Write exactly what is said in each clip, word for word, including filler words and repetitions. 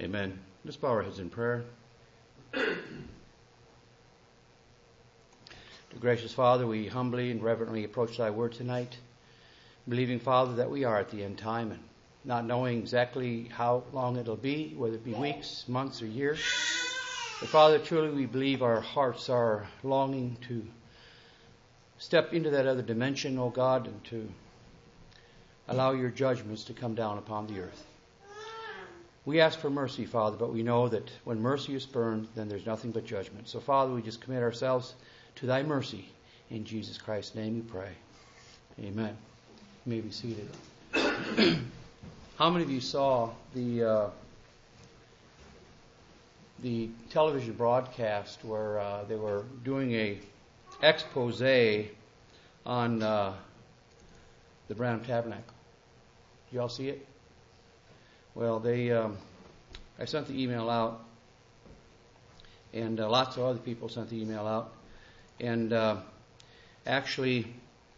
Amen. Let's bow our heads in prayer. Dear gracious Father, we humbly and reverently approach Thy Word tonight, believing, Father, that we are at the end time and not knowing exactly how long it'll be, whether it be weeks, months, or years. But Father, truly we believe our hearts are longing to step into that other dimension, O God, and to allow Your judgments to come down upon the earth. We ask for mercy, Father, but we know that when mercy is spurned, then there's nothing but judgment. So, Father, we just commit ourselves to Thy mercy. In Jesus Christ's name we pray. Amen. You may be seated. How many of you saw the uh, the television broadcast where uh, they were doing a expose on uh, the Branham Tabernacle? Did you all see it? Well, they, um, I sent the email out, and uh, lots of other people sent the email out, and uh, actually,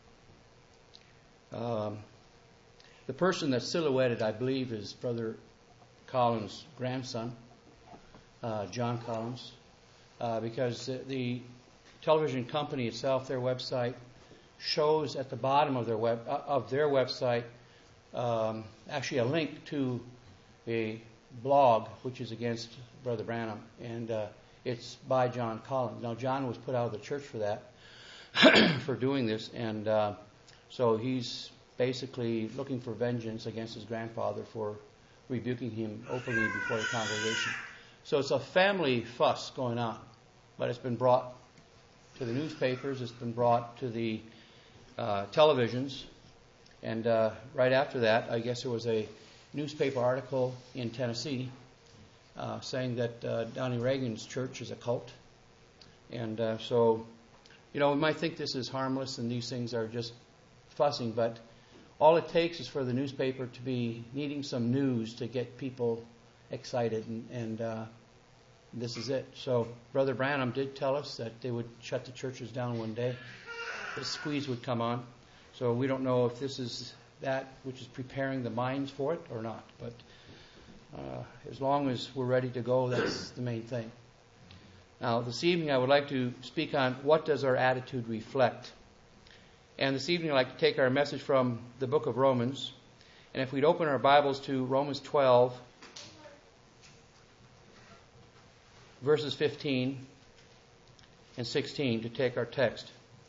um, the person that's silhouetted, I believe, is Brother Collins' grandson, uh, John Collins, uh, because the, the television company itself, their website, shows at the bottom of their web uh, of their website um, actually a link to a blog which is against Brother Branham, and uh, it's by John Collins. Now, John was put out of the church for that, for doing this, and uh, so he's basically looking for vengeance against his grandfather for rebuking him openly before the congregation. So it's a family fuss going on, but it's been brought to the newspapers, it's been brought to the uh, televisions, and uh, right after that, I guess there was a newspaper article in Tennessee uh, saying that uh, Donnie Reagan's church is a cult. And uh, so, you know, we might think this is harmless and these things are just fussing, but all it takes is for the newspaper to be needing some news to get people excited, and, and uh, this is it. So Brother Branham did tell us that they would shut the churches down one day. The squeeze would come on. So we don't know if this is that which is preparing the minds for it or not. But uh, as long as we're ready to go, that's the main thing. Now, this evening I would like to speak on what does our attitude reflect. And this evening I'd like to take our message from the book of Romans. And if we'd open our Bibles to Romans twelve, verses fifteen and sixteen to take our text.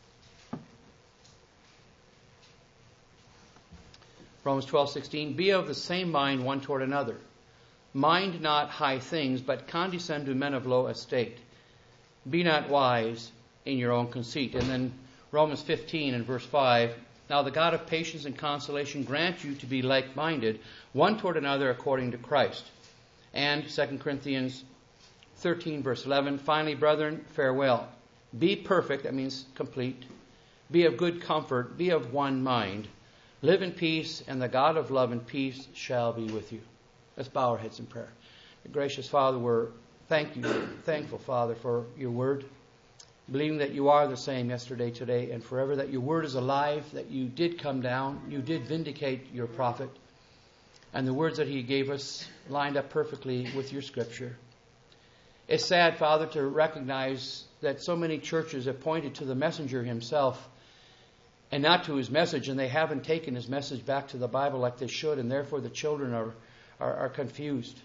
Romans twelve sixteen, be of the same mind one toward another. Mind not high things, but condescend to men of low estate. Be not wise in your own conceit. And then Romans fifteen and verse five, now the God of patience and consolation grant you to be like-minded, one toward another according to Christ. And Second Corinthians thirteen verse eleven, finally, brethren, farewell. Be perfect, that means complete. Be of good comfort, be of one mind. Live in peace, and the God of love and peace shall be with you. Let's bow our heads in prayer. Gracious Father, we're thank you, thankful, Father, for your word. Believing that you are the same yesterday, today, and forever, that your word is alive, that you did come down, you did vindicate your prophet, and the words that he gave us lined up perfectly with your scripture. It's sad, Father, to recognize that so many churches have pointed to the messenger himself and not to his message, and they haven't taken his message back to the Bible like they should, and therefore the children are, are, are confused.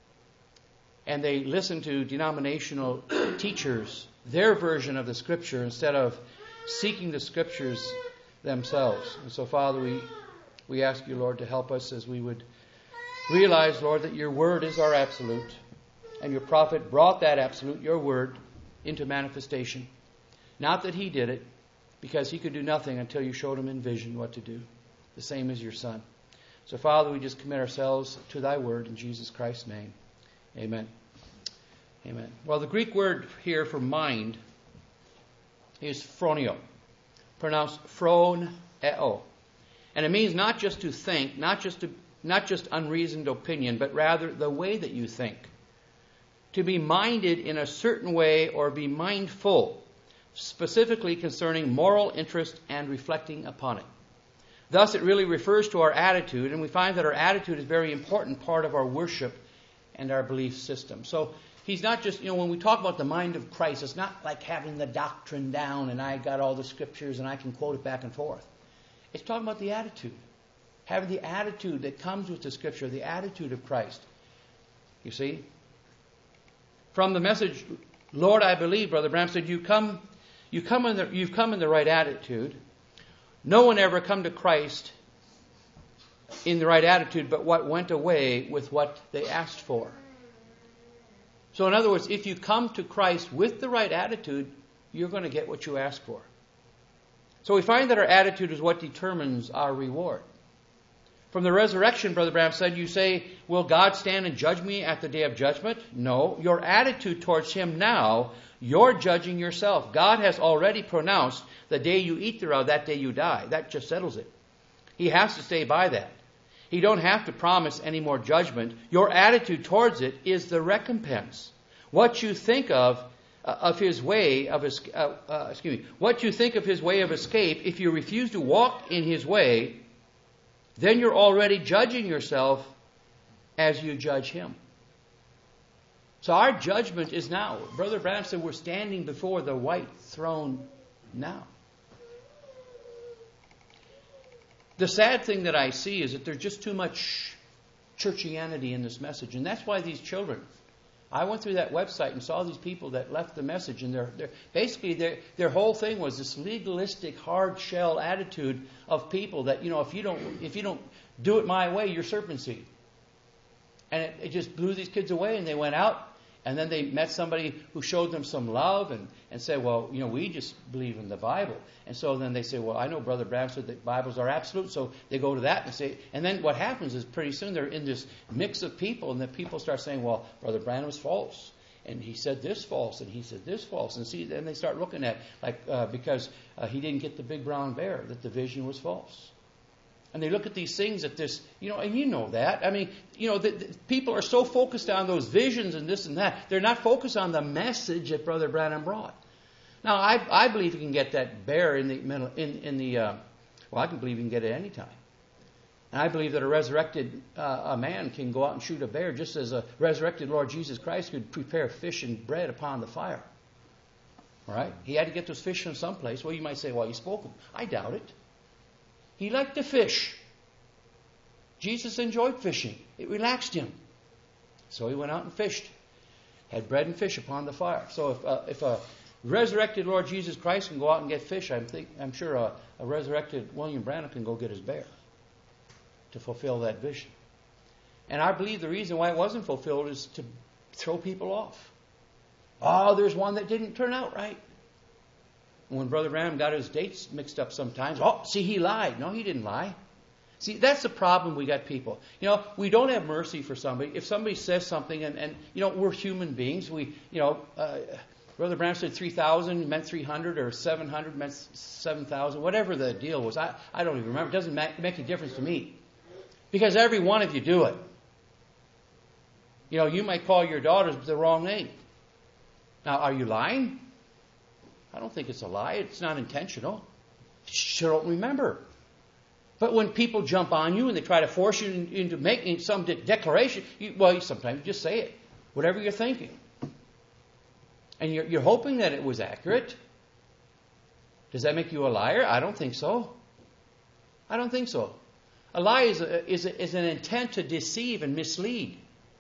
And they listen to denominational teachers, their version of the Scripture, instead of seeking the Scriptures themselves. And so, Father, we, we ask you, Lord, to help us as we would realize, Lord, that your word is our absolute, and your prophet brought that absolute, your word, into manifestation. Not that he did it, because he could do nothing until you showed him in vision what to do. The same as your Son. So, Father, we just commit ourselves to thy word in Jesus Christ's name. Amen. Amen. Well, the Greek word here for mind is phroneo, pronounced phroneo. And it means not just to think, not just to, not just unreasoned opinion, but rather the way that you think. To be minded in a certain way or be mindful, specifically concerning moral interest and reflecting upon it. Thus, it really refers to our attitude, and we find that our attitude is a very important part of our worship and our belief system. So he's not just, you know, when we talk about the mind of Christ, it's not like having the doctrine down and I got all the scriptures and I can quote it back and forth. It's talking about the attitude. Having the attitude that comes with the scripture, the attitude of Christ. You see? From the message, Lord, I believe, Brother Branham said, you come, you come in the, you've come in the right attitude. No one ever come to Christ in the right attitude, but what went away with what they asked for. So in other words, if you come to Christ with the right attitude, you're going to get what you ask for. So we find that our attitude is what determines our reward. From the resurrection, Brother Branham said, you say, will God stand and judge me at the day of judgment? No. Your attitude towards Him now, you're judging yourself. God has already pronounced the day you eat thereof, that day you die. That just settles it. He has to stay by that. He don't have to promise any more judgment. Your attitude towards it is the recompense. What you think of uh, of His way of es- uh, uh, excuse me, what you think of His way of escape, if you refuse to walk in His way, then you're already judging yourself as you judge Him. So our judgment is now. Brother Branham said we're standing before the white throne now. The sad thing that I see is that there's just too much churchianity in this message. And that's why these children, I went through that website and saw these people that left the message, and they're, they're, basically their, their whole thing was this legalistic, hard shell attitude of people that, you know, if you don't if you don't do it my way, you're serpent seed. And it, it just blew these kids away, and they went out, and then they met somebody who showed them some love and, and said, well, you know, we just believe in the Bible. And so then they say, well, I know Brother Branham said that Bibles are absolute, so they go to that and say, and then what happens is pretty soon they're in this mix of people, and then people start saying, well, Brother Branham's false, and he said this false, and he said this false, and see, then they start looking at, like, uh, because uh, he didn't get the big brown bear, that the vision was false. And they look at these things at this, you know, and you know that. I mean, you know, the, the, people are so focused on those visions and this and that. They're not focused on the message that Brother Branham brought. Now, I, I believe you can get that bear in the middle, in, in the, uh, well, I can believe you can get it any time. And I believe that a resurrected uh, a man can go out and shoot a bear just as a resurrected Lord Jesus Christ could prepare fish and bread upon the fire. All right? He had to get those fish from someplace. Well, you might say, well, he spoke them. I doubt it. He liked to fish. Jesus enjoyed fishing. It relaxed him. So he went out and fished. Had bread and fish upon the fire. So if uh, if a resurrected Lord Jesus Christ can go out and get fish, I'm think I'm sure a, a resurrected William Branham can go get his bear to fulfill that vision. And I believe the reason why it wasn't fulfilled is to throw people off. Oh, there's one that didn't turn out right. When Brother Branham got his dates mixed up sometimes, oh, see, he lied. No, he didn't lie. See, that's the problem we got people. You know, we don't have mercy for somebody. If somebody says something, and, and you know, we're human beings. We, you know, uh, Brother Branham said three thousand meant three hundred, or seven hundred meant seven thousand, whatever the deal was. I, I don't even remember. It doesn't make, make any difference to me. Because every one of you do it. You know, you might call your daughters the wrong name. Now, are you lying? I don't think it's a lie. It's not intentional. You sure don't remember. But when people jump on you and they try to force you into making some de- declaration, you, well, you sometimes just say it. Whatever you're thinking. And you're, you're hoping that it was accurate. Does that make you a liar? I don't think so. I don't think so. A lie is, a, is, a, is an intent to deceive and mislead.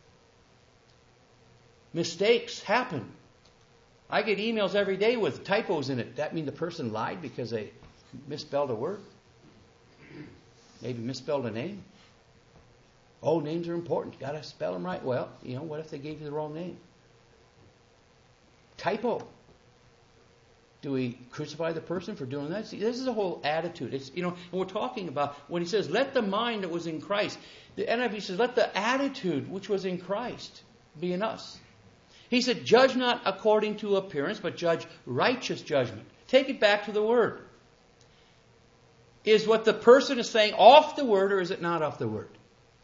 Mistakes happen. I get emails every day with typos in it. That mean the person lied because they misspelled a word? Maybe misspelled a name? Oh, names are important. Got to spell them right. Well, you know, what if they gave you the wrong name? Typo. Do we crucify the person for doing that? See, this is a whole attitude. It's, you know, and we're talking about when he says, "Let the mind that was in Christ," the N I V says, "Let the attitude which was in Christ be in us." He said, "Judge not according to appearance, but judge righteous judgment." Take it back to the Word. Is what the person is saying off the Word, or is it not off the Word?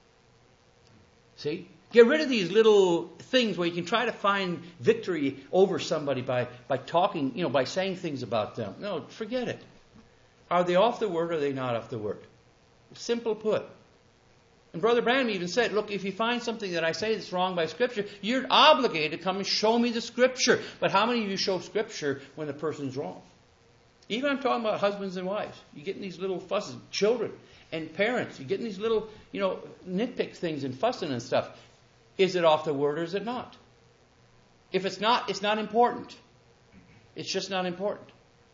See? Get rid of these little things where you can try to find victory over somebody by, by talking, you know, by saying things about them. No, forget it. Are they off the Word or are they not off the Word? Simple put. And Brother Branham even said, look, if you find something that I say that's wrong by Scripture, you're obligated to come and show me the Scripture. But how many of you show Scripture when the person's wrong? Even I'm talking about husbands and wives. You get in these little fusses. Children and parents. You get in these little, you know, nitpick things and fussing and stuff. Is it off the Word or is it not? If it's not, it's not important. It's just not important.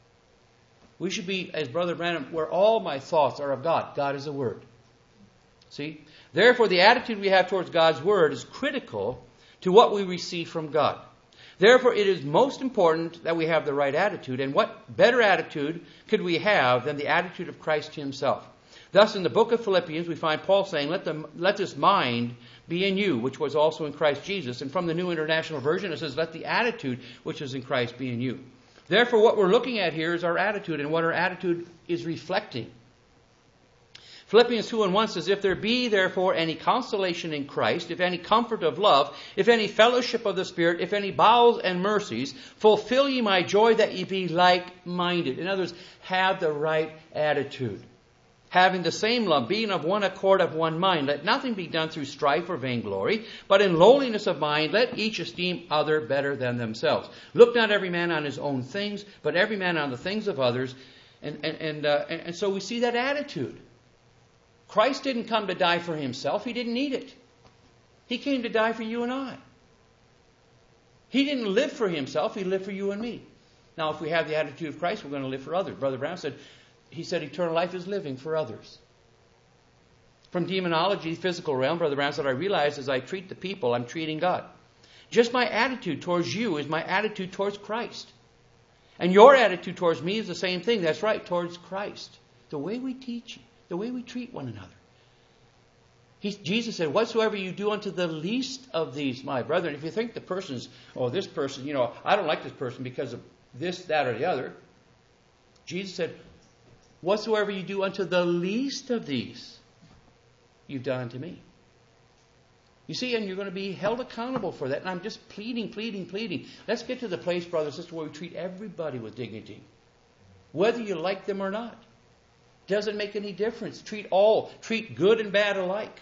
We should be, as Brother Branham, where all my thoughts are of God. God is a Word. See? Therefore, the attitude we have towards God's Word is critical to what we receive from God. Therefore, it is most important that we have the right attitude. And what better attitude could we have than the attitude of Christ Himself? Thus, in the book of Philippians, we find Paul saying, let, the, let this mind be in you, which was also in Christ Jesus. And from the New International Version, it says, let the attitude which is in Christ be in you. Therefore, what we're looking at here is our attitude and what our attitude is reflecting. Philippians two and one says, if there be therefore any consolation in Christ, if any comfort of love, if any fellowship of the Spirit, if any bowels and mercies, fulfill ye my joy that ye be like-minded. In other words, have the right attitude. Having the same love, being of one accord, of one mind. Let nothing be done through strife or vainglory, but in lowliness of mind let each esteem other better than themselves. Look not every man on his own things, but every man on the things of others. And, and, and, uh, and, and so we see that attitude. Christ didn't come to die for Himself. He didn't need it. He came to die for you and I. He didn't live for Himself. He lived for you and me. Now, if we have the attitude of Christ, we're going to live for others. Brother Brown said, he said eternal life is living for others. From demonology, physical realm, Brother Brown said, I realize as I treat the people, I'm treating God. Just my attitude towards you is my attitude towards Christ. And your attitude towards me is the same thing. That's right, towards Christ. The way we teach, the way we treat one another. He, Jesus said, whatsoever you do unto the least of these, my brethren. If you think the person's, oh, this person, you know, I don't like this person because of this, that, or the other. Jesus said, whatsoever you do unto the least of these, you've done unto me. You see, and you're going to be held accountable for that. And I'm just pleading, pleading, pleading. Let's get to the place, brother and sister, where we treat everybody with dignity. Whether you like them or not. Doesn't make any difference. Treat all. Treat good and bad alike.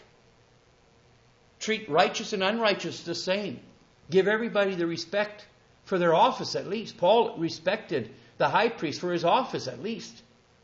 Treat righteous and unrighteous the same. Give everybody the respect for their office at least. Paul respected the high priest for his office at least.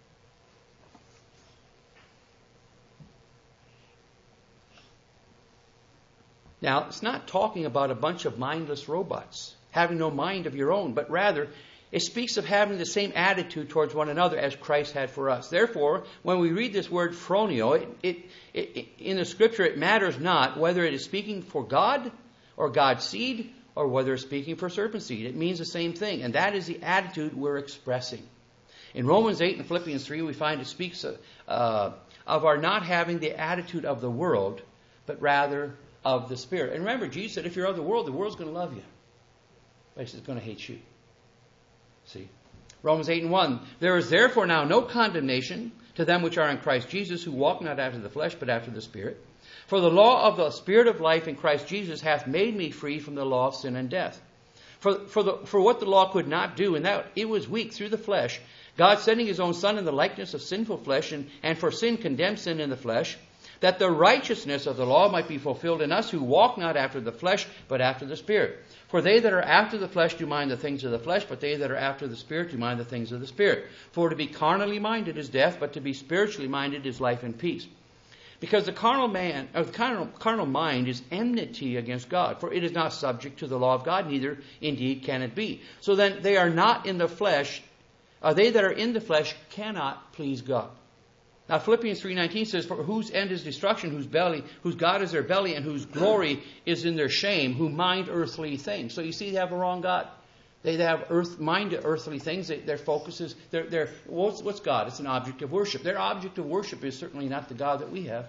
Now, it's not talking about a bunch of mindless robots, having no mind of your own, but rather it speaks of having the same attitude towards one another as Christ had for us. Therefore, when we read this word phronio, it, it, it, it, in the Scripture it matters not whether it is speaking for God or God's seed or whether it's speaking for serpent seed. It means the same thing, and that is the attitude we're expressing. In Romans eight and Philippians three, we find it speaks of, uh, of our not having the attitude of the world, but rather of the Spirit. And remember, Jesus said, if you're of the world, the world's going to love you. But it's going to hate you. See? Romans eight and one. There is therefore now no condemnation to them which are in Christ Jesus, who walk not after the flesh, but after the Spirit. For the law of the Spirit of life in Christ Jesus hath made me free from the law of sin and death. For, for, the, for what the law could not do, and that it was weak through the flesh, God sending His own Son in the likeness of sinful flesh, and, and for sin condemned sin in the flesh, that the righteousness of the law might be fulfilled in us who walk not after the flesh, but after the Spirit. For they that are after the flesh do mind the things of the flesh, but they that are after the Spirit do mind the things of the Spirit. For to be carnally minded is death, but to be spiritually minded is life and peace. Because the carnal man, or the carnal, carnal mind is enmity against God, for it is not subject to the law of God, neither indeed can it be. So then they are not in the flesh, uh, they that are in the flesh cannot please God. Now Philippians three nineteen says, for whose end is destruction, whose belly, whose God is their belly, and whose glory is in their shame, who mind earthly things. So you see, they have a wrong God. They have earth, mind earthly things. They, their focus is, they're, they're, what's, what's God? It's an object of worship. Their object of worship is certainly not the God that we have.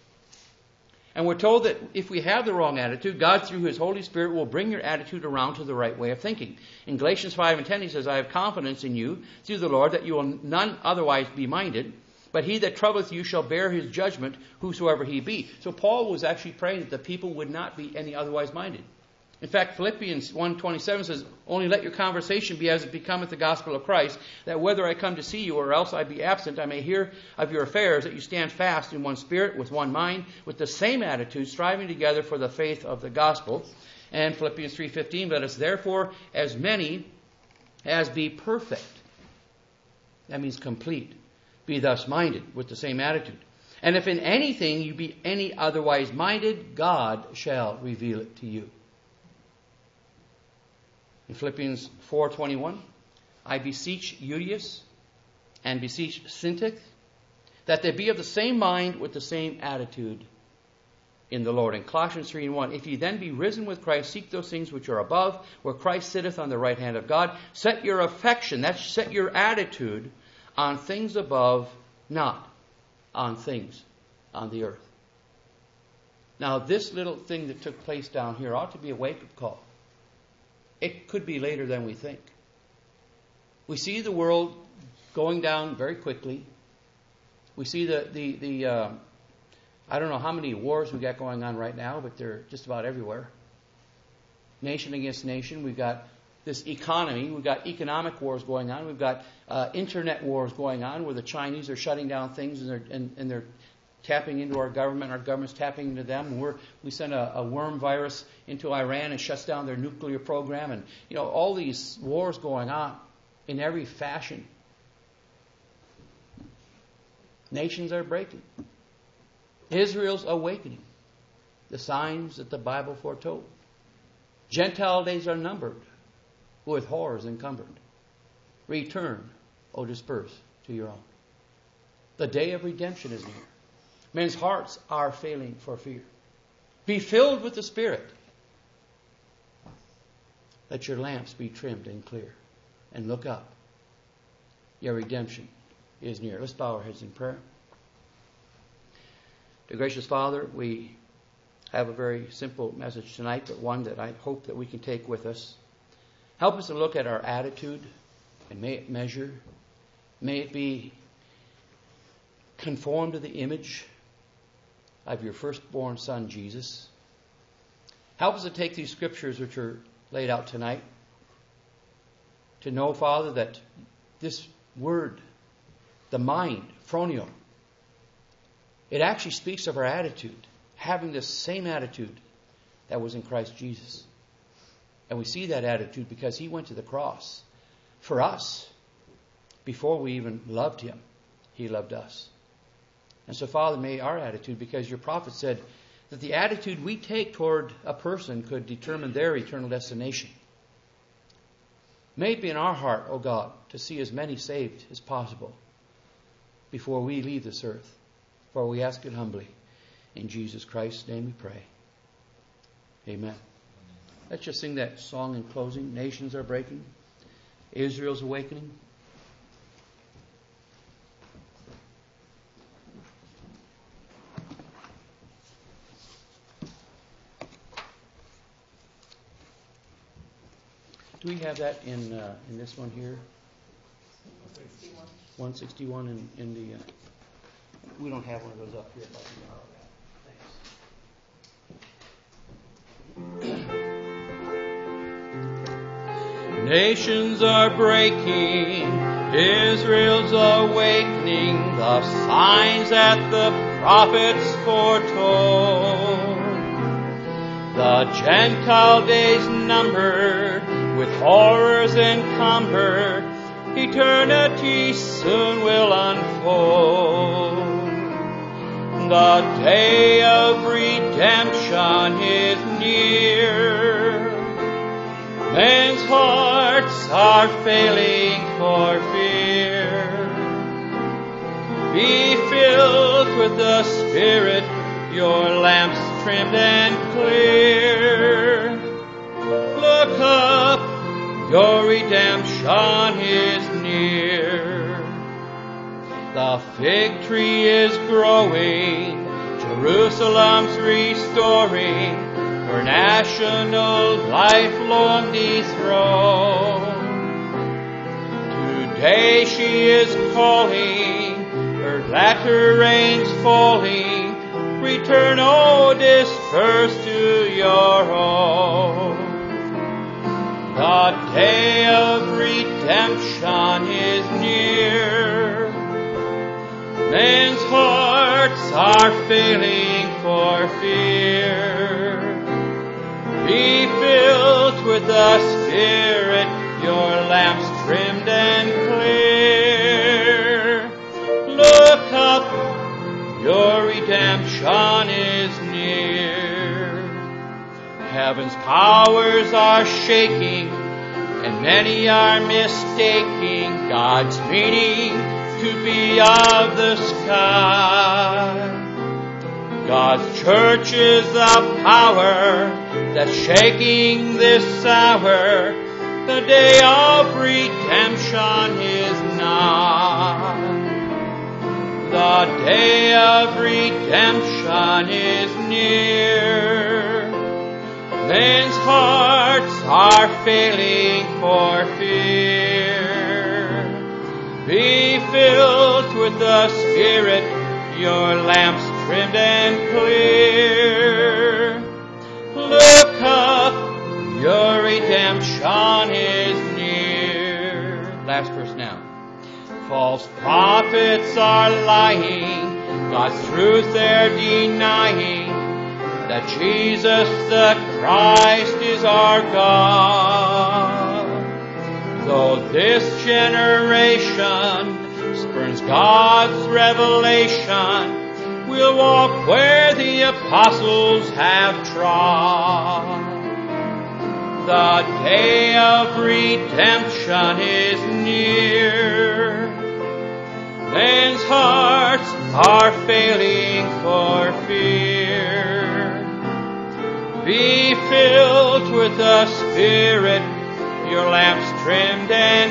And we're told that if we have the wrong attitude, God through His Holy Spirit will bring your attitude around to the right way of thinking. In Galatians five and ten He says, I have confidence in you through the Lord that you will none otherwise be minded, but he that troubleth you shall bear his judgment, whosoever he be. So Paul was actually praying that the people would not be any otherwise minded. In fact, Philippians one twenty-seven says, only let your conversation be as it becometh the gospel of Christ, that whether I come to see you or else I be absent, I may hear of your affairs, that you stand fast in one spirit, with one mind, with the same attitude, striving together for the faith of the gospel. And Philippians three fifteen, let us therefore, as many as be perfect, that means complete, be thus minded, with the same attitude. And if in anything you be any otherwise minded, God shall reveal it to you. In Philippians four twenty-one, I beseech Euodias and beseech Syntyche that they be of the same mind with the same attitude in the Lord. In Colossians three and one, if ye then be risen with Christ, seek those things which are above, where Christ sitteth on the right hand of God. Set your affection, that's set your attitude on things above, not on things on the earth. Now, this little thing that took place down here ought to be a wake-up call. It could be later than we think. We see the world going down very quickly. We see the, the, the uh, I don't know how many wars we got going on right now, but they're just about everywhere. Nation against nation. We've got this economy. We've got economic wars going on. We've got uh, internet wars going on where the Chinese are shutting down things and they're, and, and they're tapping into our government. Our government's tapping into them. And we're, we send a, a worm virus into Iran and shuts down their nuclear program. And, you know, all these wars going on in every fashion. Nations are breaking. Israel's awakening. The signs that the Bible foretold. Gentile days are numbered, with horrors encumbered. Return, O disperse, to your own. The day of redemption is near. Men's hearts are failing for fear. Be filled with the Spirit. Let your lamps be trimmed and clear. And look up. Your redemption is near. Let's bow our heads in prayer. Dear gracious Father, we have a very simple message tonight, but one that I hope that we can take with us. Help us to look at our attitude, and may it measure. May it be conformed to the image of your firstborn Son, Jesus. Help us to take these scriptures which are laid out tonight, to know, Father, that this word, the mind, phronio, it actually speaks of our attitude, having the same attitude that was in Christ Jesus. And we see that attitude because he went to the cross for us. Before we even loved him, he loved us. And so, Father, may our attitude, because your prophet said that the attitude we take toward a person could determine their eternal destination. May it be in our heart, O God, to see as many saved as possible before we leave this earth. For we ask it humbly. In Jesus Christ's name we pray. Amen. Let's just sing that song in closing. Nations are breaking. Israel's awakening. Do we have that in uh, in this one here? one sixty-one in, in the... Uh, we don't have one of those up here. Thanks. Nations are breaking, Israel's awakening, the signs that the prophets foretold. The Gentile days numbered, with horrors encumbered, eternity soon will unfold. The day of redemption is near. Men's hearts are failing for fear. Be filled with the Spirit, your lamps trimmed and clear. Look up, your redemption is near. The fig tree is growing, Jerusalem's restoring, her national life long dethroned. Today she is calling, her latter rains falling. Return, O disperse to your own. are failing for fear. Be filled with the Spirit, your lamps trimmed and clear. Look up, your redemption is near. Heaven's powers are shaking, and many are mistaking God's meaning to be of the sky. God's church is the power that's shaking this hour. The day of redemption is nigh. The day of redemption is near. Men's hearts are failing for fear. Be filled with the Spirit, your lamps trimmed and clear. Look up, your redemption is near. Last verse now. False prophets are lying, God's truth they're denying, that Jesus the Christ is our God. Though this generation spurns God's revelation, we'll walk where the apostles have trod. The day of redemption is near. Men's hearts are failing for fear. Be filled with the Spirit, your lamps trimmed and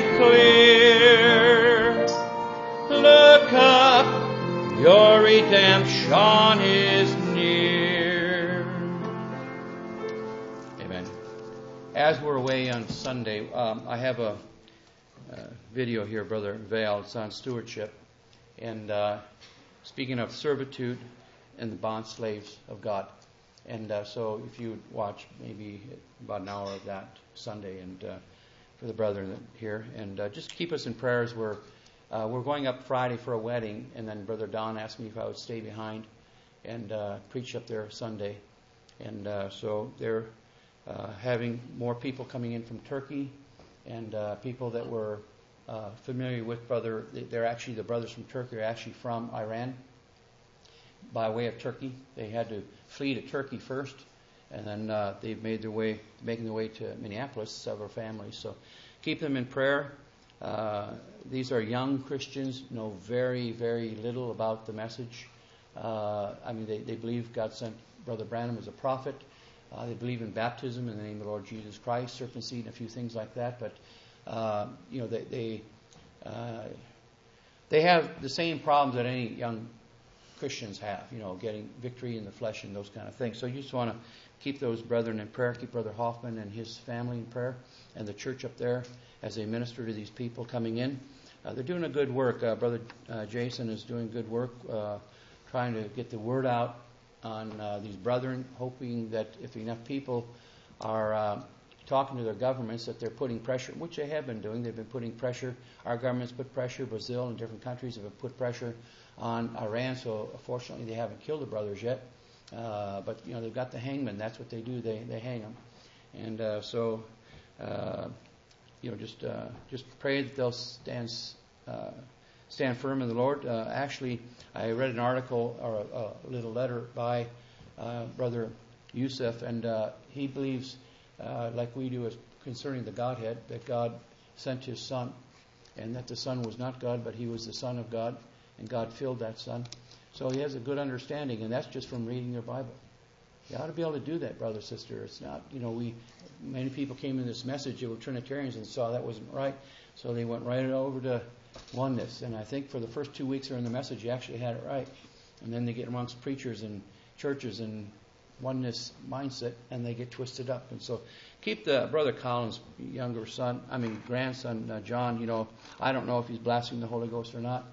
clear. Look up, your redemption is near. Amen. As we're away on Sunday, um, I have a, a video here, Brother Vale. It's on stewardship. And uh, speaking of servitude and the bond slaves of God. And uh, so if you would watch maybe about an hour of that Sunday and uh, for the brethren here. And uh, just keep us in prayers. We're, uh, we're going up Friday for a wedding. And then Brother Don asked me if I would stay behind and uh, preach up there Sunday. And uh, so they're uh, having more people coming in from Turkey and uh, people that were uh, familiar with Brother. They're actually, the brothers from Turkey are actually from Iran. By way of Turkey. They had to flee to Turkey first, and then uh, they've made their way, making their way to Minneapolis, several families. So keep them in prayer. Uh, these are young Christians, know very, very little about the message. Uh, I mean, they, they believe God sent Brother Branham as a prophet. Uh, they believe in baptism in the name of the Lord Jesus Christ, circumcision, a few things like that. But, uh, you know, they they, uh, they have the same problems that any young Christians have, you know, getting victory in the flesh and those kind of things. So you just want to keep those brethren in prayer, keep Brother Hoffman and his family in prayer, and the church up there as they minister to these people coming in. Uh, they're doing a good work. Uh, Brother uh, Jason is doing good work, uh, trying to get the word out on uh, these brethren, hoping that if enough people are uh, talking to their governments, that they're putting pressure, which they have been doing. They've been putting pressure. Our government's put pressure. Brazil and different countries have put pressure on Iran, so fortunately they haven't killed the brothers yet. Uh, but, you know, they've got the hangman. That's what they do. They they hang them. And uh, so, uh, you know, just uh, just pray that they'll stand uh, stand firm in the Lord. Uh, actually, I read an article or a, a little letter by uh, Brother Yusuf, and uh, he believes, uh, like we do, as concerning the Godhead, that God sent His Son, and that the Son was not God, but He was the Son of God. And God filled that Son. So he has a good understanding, and that's just from reading their Bible. You ought to be able to do that, brother, sister. It's not, you know, we, many people came in this message that were Trinitarians and saw that wasn't right, so they went right over to oneness. And I think for the first two weeks during the message, you actually had it right. And then they get amongst preachers and churches and oneness mindset, and they get twisted up. And so keep the Brother Collins' younger son, I mean grandson, uh, John, you know, I don't know if he's blaspheming the Holy Ghost or not.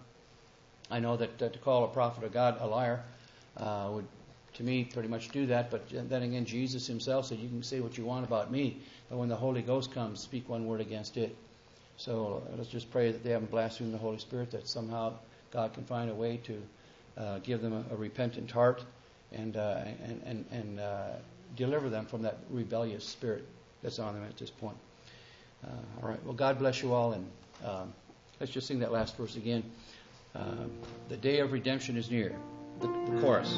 I know that uh, to call a prophet of God a liar uh, would, to me, pretty much do that. But then again, Jesus himself said, you can say what you want about me, but when the Holy Ghost comes, speak one word against it. So uh, let's just pray that they haven't blasphemed the Holy Spirit, that somehow God can find a way to uh, give them a, a repentant heart, and uh, and and, and uh, deliver them from that rebellious spirit that's on them at this point. Uh, all right. Well, God bless you all, and um, let's just sing that last verse again. Um, the day of redemption is near. The, the chorus.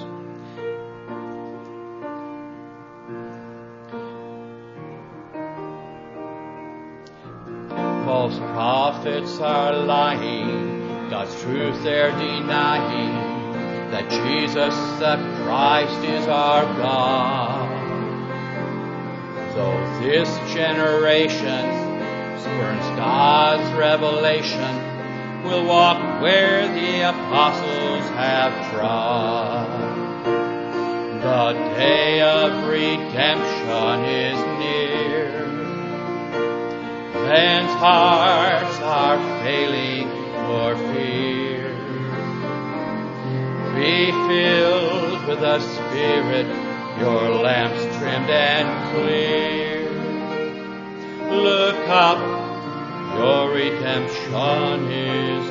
False prophets are lying, God's truth they're denying, that Jesus the Christ is our God. Though this generation spurns God's revelation, will walk where the apostles have trod. The day of redemption is near. Men's hearts are failing for fear. Be filled with the Spirit, your lamps trimmed and clear. Look up, your redemption is